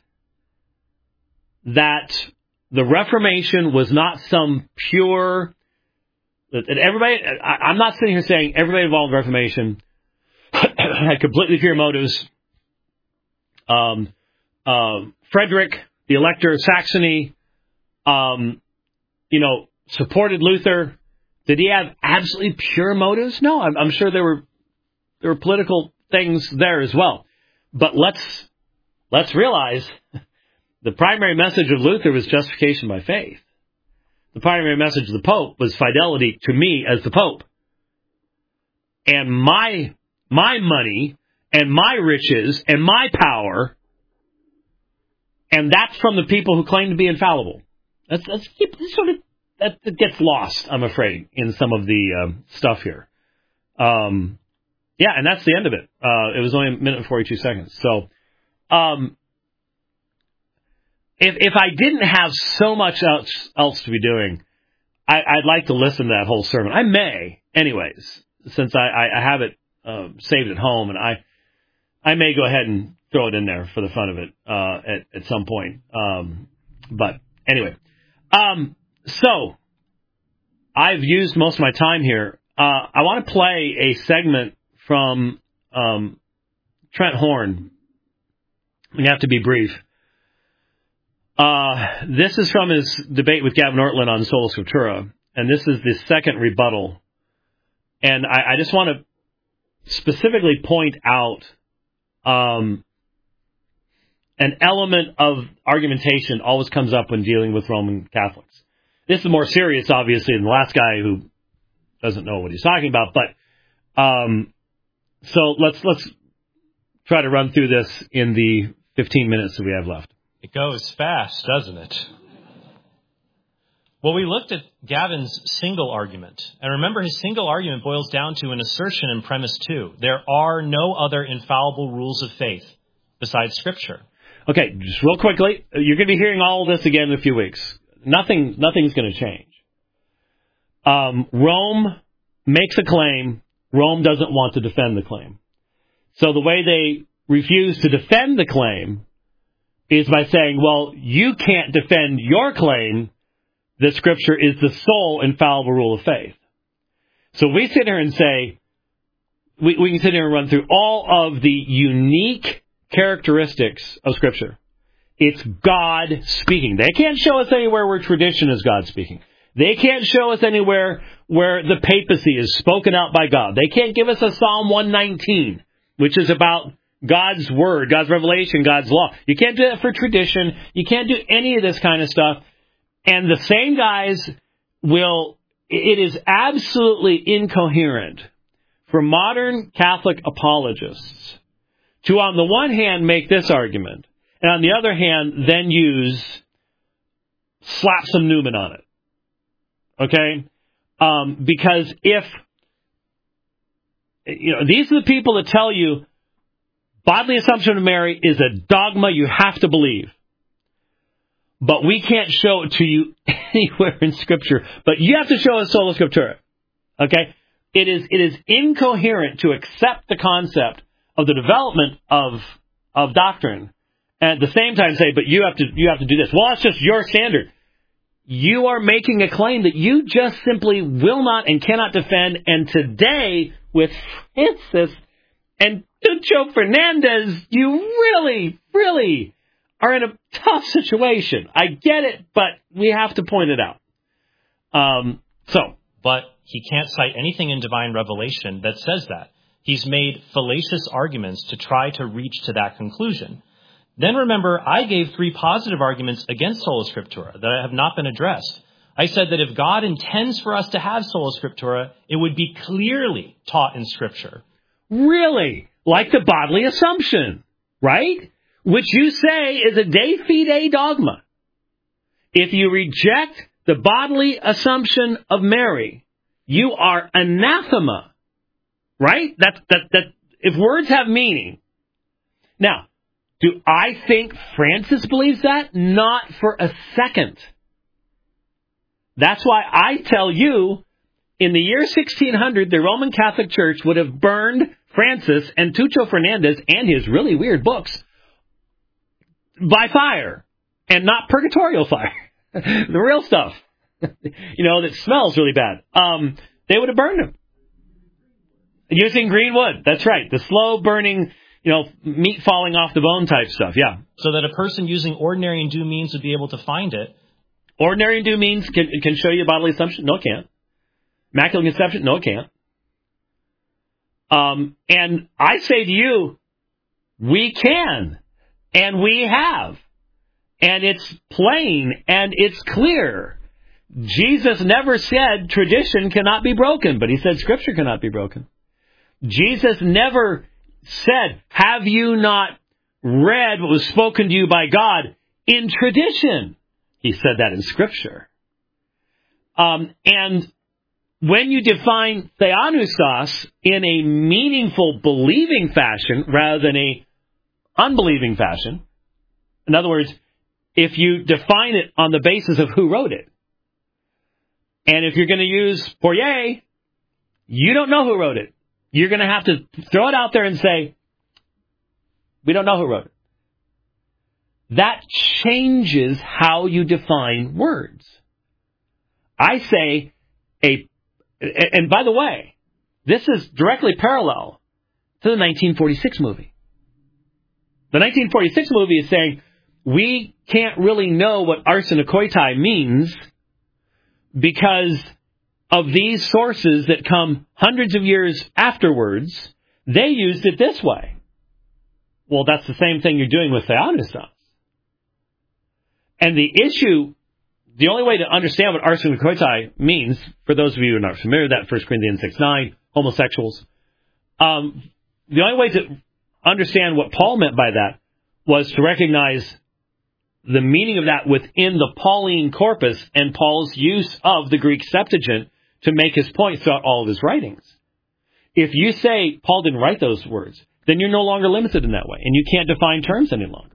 [SPEAKER 1] that the Reformation was not some pure. That everybody, I, I'm not sitting here saying everybody involved in the Reformation had completely pure motives. Um, uh, Frederick, the Elector of Saxony, um, you know, supported Luther. Did he have absolutely pure motives? No, I'm, I'm sure there were there were political things there as well. But let's let's realize the primary message of Luther was justification by faith. The primary message of the Pope was fidelity to me as the Pope, and my my money. And my riches and my power, and that's from the people who claim to be infallible. That's, that's sort of that, that gets lost, I'm afraid, in some of the um, stuff here. Um, yeah, and that's the end of it. Uh, it was only a minute and forty-two seconds. So, um, if if I didn't have so much else, else to be doing, I, I'd like to listen to that whole sermon. I may, anyways, since I, I, I have it uh, saved at home, and I. I may go ahead and throw it in there for the fun of it uh, at, at some point. Um, but anyway, um, so I've used most of my time here. Uh, I want to play a segment from um, Trent Horn. We have to be brief. Uh, this is from his debate with Gavin Ortlund on Sola Scriptura, and this is the second rebuttal. And I, I just want to specifically point out Um, an element of argumentation always comes up when dealing with Roman Catholics. This is more serious, obviously, than the last guy who doesn't know what he's talking about. But um, so let's let's try to run through this in the fifteen minutes that we have left.
[SPEAKER 3] It goes fast, doesn't it? Well, we looked at Gavin's single argument. And remember, his single argument boils down to an assertion in premise two. There are no other infallible rules of faith besides Scripture.
[SPEAKER 1] Okay, just real quickly, you're going to be hearing all of this again in a few weeks. Nothing, nothing's going to change. Um, Rome makes a claim. Rome doesn't want to defend the claim. So the way they refuse to defend the claim is by saying, well, you can't defend your claim that Scripture is the sole infallible rule of faith. So we sit here and say, we, we can sit here and run through all of the unique characteristics of Scripture. It's God speaking. They can't show us anywhere where tradition is God speaking. They can't show us anywhere where the papacy is spoken out by God. They can't give us a Psalm one nineteen, which is about God's word, God's revelation, God's law. You can't do that for tradition. You can't do any of this kind of stuff. And the same guys will, it is absolutely incoherent for modern Catholic apologists to, on the one hand, make this argument, and on the other hand, then use, slap some Newman on it. Okay? Um, because if, you know, these are the people that tell you bodily assumption of Mary is a dogma you have to believe. But we can't show it to you anywhere in Scripture. But you have to show us sola scriptura. Okay? It is, it is incoherent to accept the concept of the development of, of doctrine and at the same time say, but you have to, you have to do this. Well, it's just your standard. You are making a claim that you just simply will not and cannot defend. And today, with Francis and Tucho Fernandez, you really, really are in a tough situation. I get it, but we have to point it out. Um, so,
[SPEAKER 3] but he can't cite anything in divine revelation that says that. He's made fallacious arguments to try to reach to that conclusion. Then remember, I gave three positive arguments against sola scriptura that have not been addressed. I said that if God intends for us to have sola scriptura, it would be clearly taught in Scripture.
[SPEAKER 1] Really? Like the bodily assumption, right? Which you say is a de fide dogma. If you reject the bodily assumption of Mary, you are anathema, right? That, that, that, if words have meaning. Now, do I think Francis believes that? Not for a second. That's why I tell you, in the year sixteen hundred, the Roman Catholic Church would have burned Francis and Tucho Fernandez and his really weird books by fire, and not purgatorial fire. The real stuff, you know, that smells really bad. Um, they would have burned them. Using green wood. That's right. The slow burning, you know, meat falling off the bone type stuff. Yeah.
[SPEAKER 3] So that a person using ordinary and due means would be able to find it.
[SPEAKER 1] Ordinary and due means can, can show you bodily assumption? No, it can't. Immaculate conception? No, it can't. Um, and I say to you, we can. And we have. And it's plain and it's clear. Jesus never said tradition cannot be broken, but he said Scripture cannot be broken. Jesus never said, have you not read what was spoken to you by God in tradition? He said that in Scripture. Um, and when you define theonoustos in a meaningful believing fashion rather than a unbelieving fashion, in other words, if you define it on the basis of who wrote it, and if you're going to use Poirier, you don't know who wrote it. You're going to have to throw it out there and say, we don't know who wrote it. That changes how you define words. I say, a, and by the way, this is directly parallel to the nineteen forty-six movie. The nineteen forty-six movie is saying, we can't really know what arsenokoitai means because of these sources that come hundreds of years afterwards. They used it this way. Well, that's the same thing you're doing with theonoustos. And the issue, the only way to understand what arsenokoitai means, for those of you who are not familiar with that, First Corinthians six nine, homosexuals, um, the only way to understand what Paul meant by that was to recognize the meaning of that within the Pauline corpus and Paul's use of the Greek Septuagint to make his point throughout all of his writings. If you say Paul didn't write those words, then you're no longer limited in that way, and you can't define terms any longer.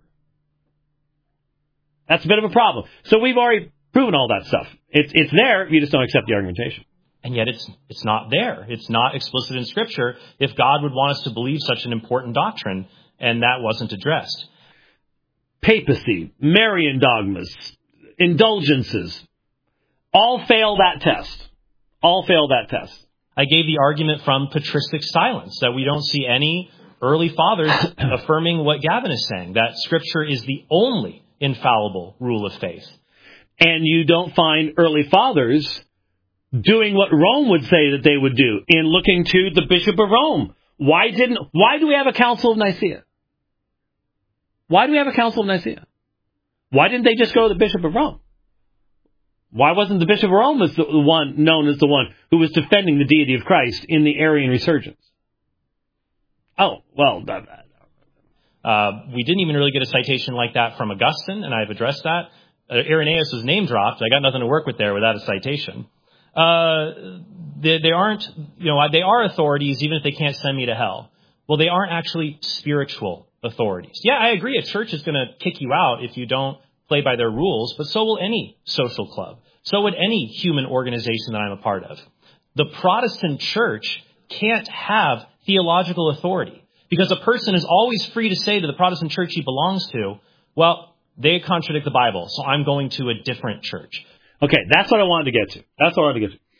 [SPEAKER 1] That's a bit of a problem. So we've already proven all that stuff. It's it's there, you just don't accept the argumentation.
[SPEAKER 3] And yet it's it's not there. It's not explicit in Scripture if God would want us to believe such an important doctrine, and that wasn't addressed.
[SPEAKER 1] Papacy, Marian dogmas, indulgences, all fail that test. All fail that test.
[SPEAKER 3] I gave the argument from patristic silence, that we don't see any early fathers affirming what Gavin is saying, that Scripture is the only infallible rule of faith.
[SPEAKER 1] And you don't find early fathers doing what Rome would say that they would do in looking to the Bishop of Rome. Why didn't? Why do we have a Council of Nicaea? Why do we have a Council of Nicaea? Why didn't they just go to the Bishop of Rome? Why wasn't the Bishop of Rome as the one known as the one who was defending the deity of Christ in the Arian resurgence? Oh, well,
[SPEAKER 3] uh, we didn't even really get a citation like that from Augustine, and I've addressed that. Uh, Irenaeus was name dropped. I got nothing to work with there without a citation. Uh, they, they aren't, you know, they are authorities even if they can't send me to hell. Well, they aren't actually spiritual authorities. Yeah, I agree. A church is going to kick you out if you don't play by their rules, but so will any social club. So would any human organization that I'm a part of. The Protestant church can't have theological authority because a person is always free to say to the Protestant church he belongs to, well, they contradict the Bible, so I'm going to a different church.
[SPEAKER 1] Okay, that's what I wanted to get to. That's what I wanted to get to.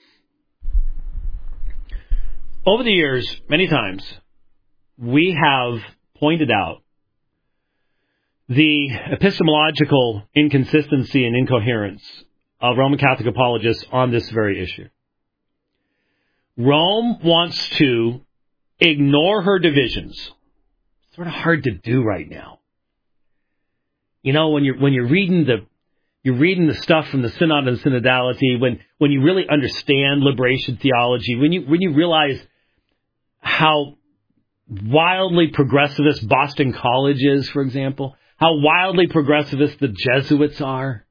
[SPEAKER 1] Over the years, many times, we have pointed out the epistemological inconsistency and incoherence of Roman Catholic apologists on this very issue. Rome wants to ignore her divisions. It's sort of hard to do right now. You know, when you're when you're reading the you're reading the stuff from the Synod and Synodality, when when you really understand liberation theology, when you when you realize how wildly progressivist Boston College is, for example, how wildly progressivist the Jesuits are,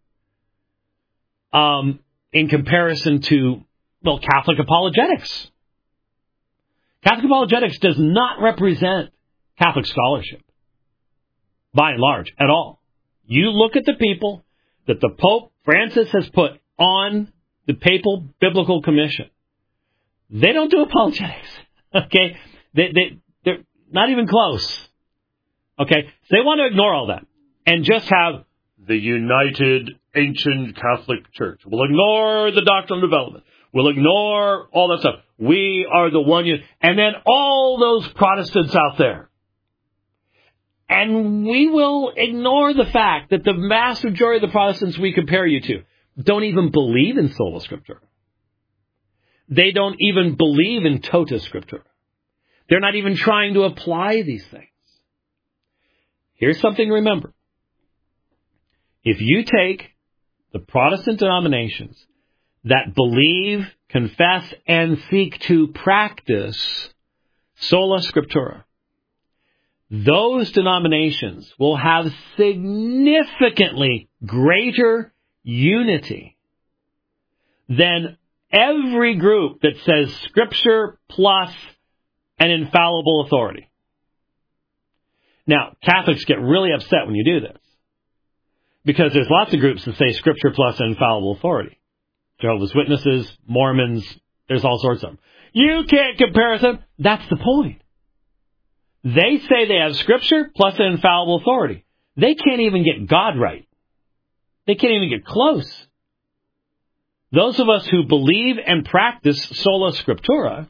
[SPEAKER 1] um, in comparison to, well, Catholic apologetics. Catholic apologetics does not represent Catholic scholarship, by and large, at all. You look at the people that the Pope Francis has put on the Papal Biblical Commission. They don't do apologetics, okay? They, they, they're not even close, okay? So they want to ignore all that and just have the united ancient Catholic Church. We'll ignore the doctrinal development. We'll ignore all that stuff. We are the one. And then all those Protestants out there. And we will ignore the fact that the vast majority of the Protestants we compare you to don't even believe in sola scriptura. They don't even believe in tota scriptura. They're not even trying to apply these things. Here's something to remember. If you take the Protestant denominations that believe, confess, and seek to practice sola scriptura, those denominations will have significantly greater unity than every group that says Scripture plus an infallible authority. Now, Catholics get really upset when you do this, because there's lots of groups that say Scripture plus an infallible authority. Jehovah's Witnesses, Mormons, there's all sorts of them. You can't compare them. That's the point. They say they have Scripture plus an infallible authority. They can't even get God right. They can't even get close. Those of us who believe and practice sola scriptura,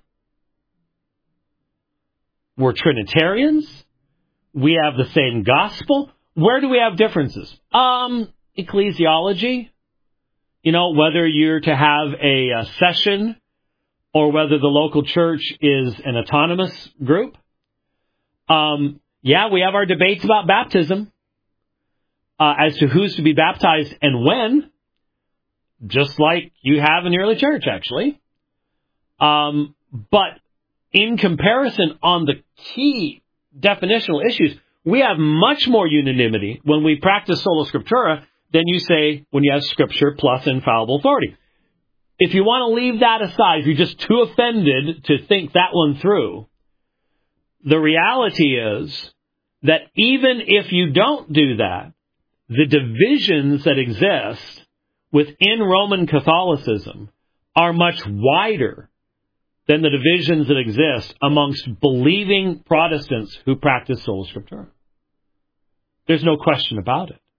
[SPEAKER 1] we're Trinitarians. We have the same gospel. Where do we have differences? Um, ecclesiology. You know, whether you're to have a, a session or whether the local church is an autonomous group. Um, yeah, we have our debates about baptism uh, as to who's to be baptized and when, just like you have in the early church, actually. Um, but in comparison on the key definitional issues, we have much more unanimity when we practice sola scriptura than you say when you have Scripture plus infallible authority. If you want to leave that aside, if you're just too offended to think that one through, the reality is that even if you don't do that, the divisions that exist within Roman Catholicism are much wider than the divisions that exist amongst believing Protestants who practice sola scriptura. There's no question about it.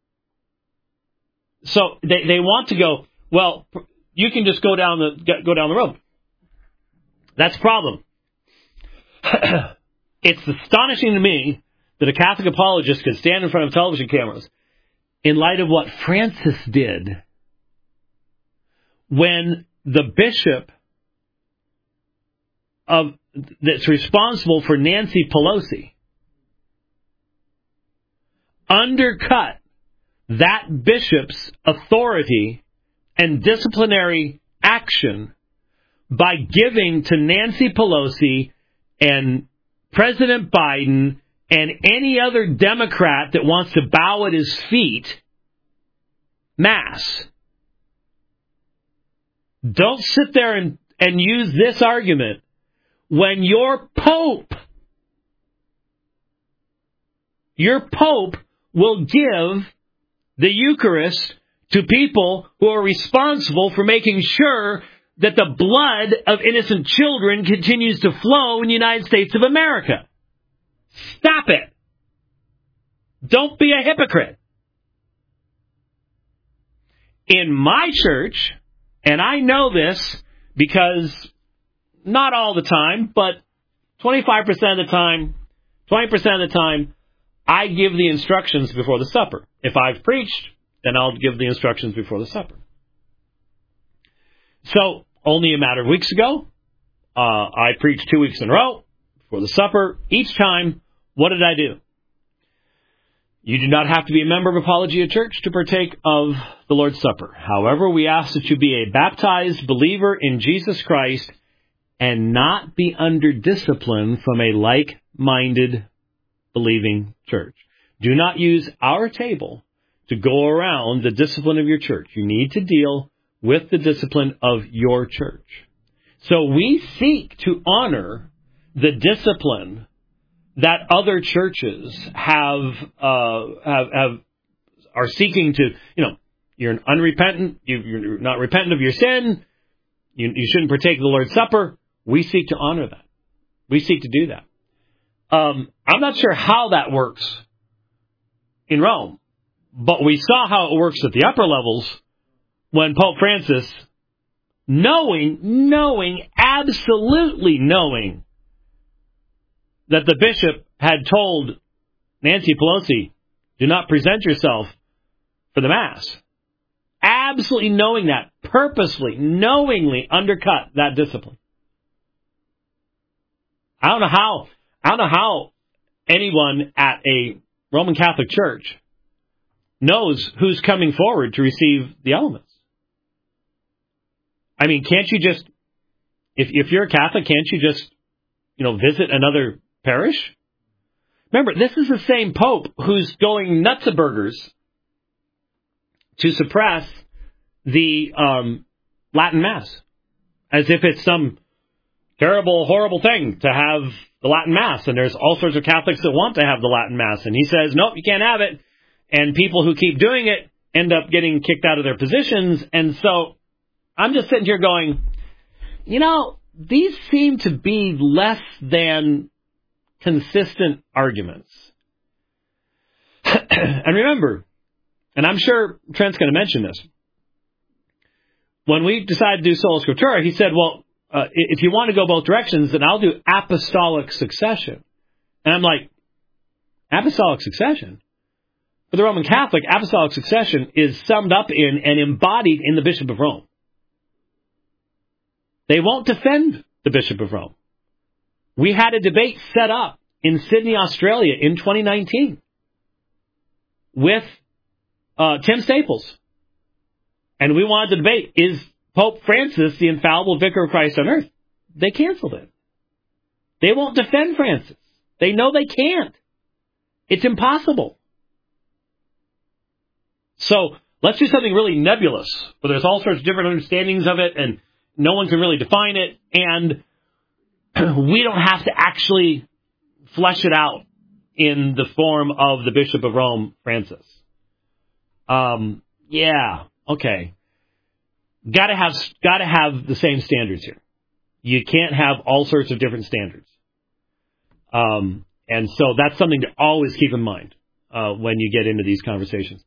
[SPEAKER 1] So they, they want to go, well, you can just go down the go down the road. That's the problem. It's astonishing to me that a Catholic apologist could stand in front of television cameras in light of what Francis did when the bishop of that's responsible for Nancy Pelosi undercut that bishop's authority and disciplinary action by giving to Nancy Pelosi and President Biden and any other Democrat that wants to bow at his feet Mass. Don't sit there and, and use this argument when your Pope, your Pope will give the Eucharist to people who are responsible for making sure that the blood of innocent children continues to flow in the United States of America. Stop it. Don't be a hypocrite. In my church, and I know this because not all the time, but twenty-five percent of the time, twenty percent of the time, I give the instructions before the supper. If I've preached, then I'll give the instructions before the supper. So, only a matter of weeks ago, uh, I preached two weeks in a row before the supper. Each time, what did I do? You do not have to be a member of Apologia Church to partake of the Lord's Supper. However, we ask that you be a baptized believer in Jesus Christ and not be under discipline from a like-minded believing church. Do not use our table to go around the discipline of your church. You need to deal with the discipline of your church. So we seek to honor the discipline that other churches have, uh, have, have, are seeking to, you know, you're an unrepentant, you're not repentant of your sin, you, you shouldn't partake of the Lord's Supper. We seek to honor that. We seek to do that. Um, I'm not sure how that works in Rome, but we saw how it works at the upper levels when Pope Francis, knowing, knowing, absolutely knowing that the bishop had told Nancy Pelosi, do not present yourself for the Mass. Absolutely knowing that, purposely, knowingly undercut that discipline. I don't know how, I don't know how anyone at a Roman Catholic Church knows who's coming forward to receive the elements. I mean, can't you just, if if you're a Catholic, can't you just, you know, visit another parish? Remember, this is the same Pope who's going nutsaburgers to suppress the um, Latin Mass, as if it's some terrible, horrible thing to have the Latin Mass. And there's all sorts of Catholics that want to have the Latin Mass. And he says, nope, you can't have it. And people who keep doing it end up getting kicked out of their positions. And so I'm just sitting here going, you know, these seem to be less than consistent arguments. And remember, and I'm sure Trent's going to mention this, when we decided to do Sola Scriptura, he said, well, uh, if you want to go both directions, then I'll do apostolic succession. And I'm like, apostolic succession? For the Roman Catholic, apostolic succession is summed up in and embodied in the Bishop of Rome. They won't defend the Bishop of Rome. We had a debate set up in Sydney, Australia in twenty nineteen with uh, Tim Staples. And we wanted to debate, is Pope Francis the infallible vicar of Christ on earth? They canceled it. They won't defend Francis. They know they can't. It's impossible. So let's do something really nebulous, where there's all sorts of different understandings of it, and no one can really define it, and we don't have to actually flesh it out in the form of the Bishop of Rome, Francis. Um, yeah, okay. gotta have gotta have the same standards here. You can't have all sorts of different standards. Um, and so that's something to always keep in mind uh, when you get into these conversations.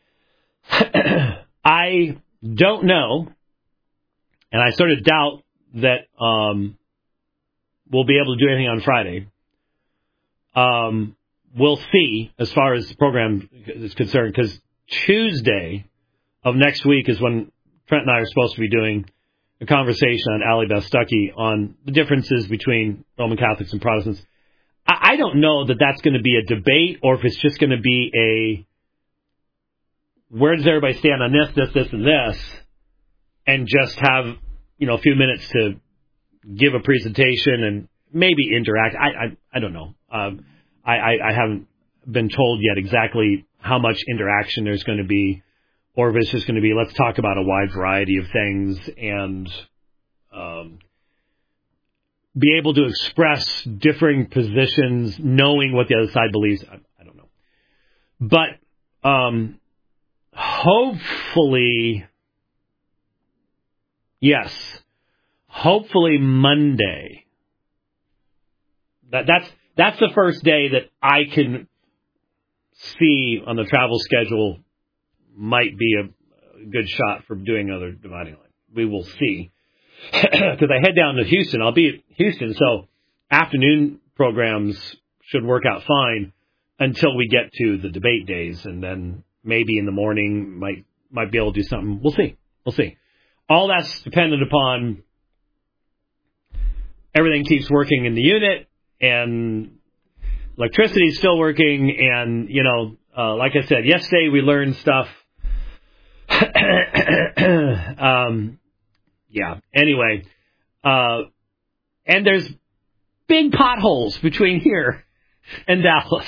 [SPEAKER 1] I don't know, and I sort of doubt that um, we'll be able to do anything on Friday. Um, we'll see as far as the program is concerned, because Tuesday of next week is when Trent and I are supposed to be doing a conversation on Allie Beth Stuckey on the differences between Roman Catholics and Protestants. I, I don't know that that's going to be a debate, or if it's just going to be a, where does everybody stand on this, this, this, and this, and just have, you know, a few minutes to give a presentation and maybe interact. I I, I don't know. Um, I, I, I haven't been told yet exactly how much interaction there's going to be, or if it's just going to be, let's talk about a wide variety of things and um, be able to express differing positions, knowing what the other side believes. I, I don't know. But um, hopefully, yes, hopefully Monday. That, that's that's the first day that I can see on the travel schedule might be a good shot for doing another dividing line. We will see. Because I head down to Houston. I'll be at Houston, so afternoon programs should work out fine until we get to the debate days, and then maybe in the morning might might be able to do something. We'll see. We'll see. All that's dependent upon everything keeps working in the unit, and electricity is still working, and, you know, uh, like I said, yesterday we learned stuff. um, yeah, anyway. Uh, and there's big potholes between here and Dallas.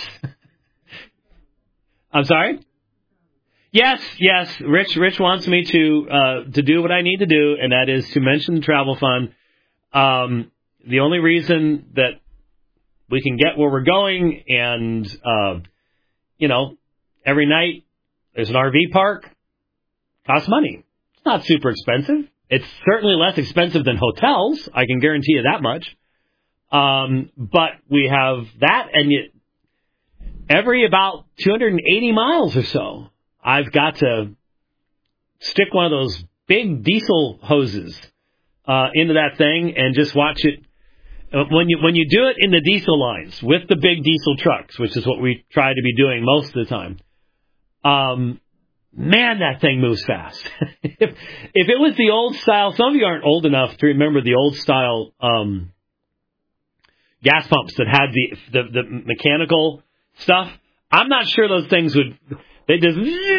[SPEAKER 1] I'm sorry? Yes, yes. Rich Rich wants me to uh, to do what I need to do, and that is to mention the travel fund. Um, the only reason that we can get where we're going, and, uh, you know, every night there's an R V park, costs money. It's not super expensive. It's certainly less expensive than hotels. I can guarantee you that much. Um, but we have that, and yet every about two hundred eighty miles or so, I've got to stick one of those big diesel hoses uh, into that thing and just watch it. When you when you do it in the diesel lines with the big diesel trucks, which is what we try to be doing most of the time, um, man, that thing moves fast. if if it was the old style, some of you aren't old enough to remember the old style um, gas pumps that had the, the the mechanical stuff. I'm not sure those things would. They just,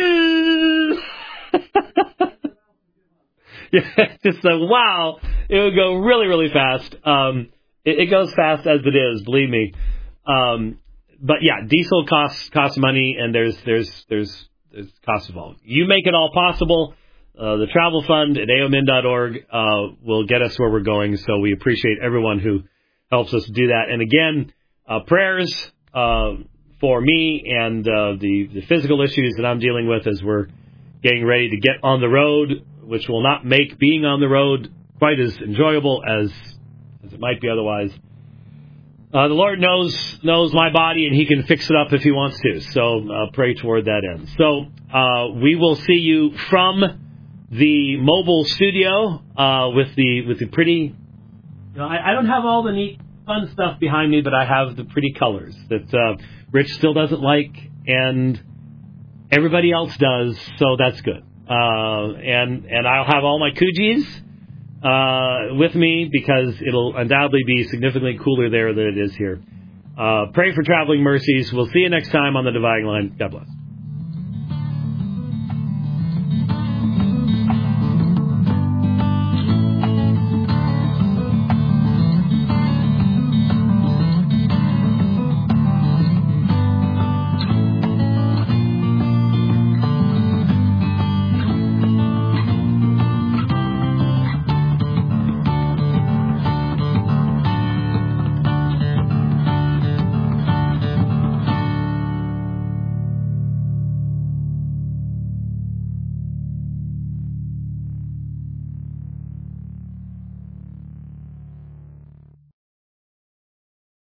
[SPEAKER 1] yeah, just like, wow, it would go really, really fast. Um, it, it goes fast as it is, believe me. Um, but yeah, diesel costs costs money, and there's there's there's there's costs involved. You make it all possible. Uh, the travel fund at a o m n dot org uh, will get us where we're going. So we appreciate everyone who helps us do that. And again, uh, prayers. Uh, for me and uh, the, the physical issues that I'm dealing with as we're getting ready to get on the road, which will not make being on the road quite as enjoyable as as it might be otherwise. Uh, the Lord knows knows my body, and He can fix it up if He wants to. So uh, pray toward that end. So uh, we will see you from the mobile studio uh, with the with the pretty. You know, I, I don't have all the neat, fun stuff behind me, but I have the pretty colors that uh, Rich still doesn't like, and everybody else does, so that's good. Uh, and and I'll have all my koojies uh, with me, because it'll undoubtedly be significantly cooler there than it is here. Uh, pray for traveling mercies. We'll see you next time on the Dividing Line. God bless.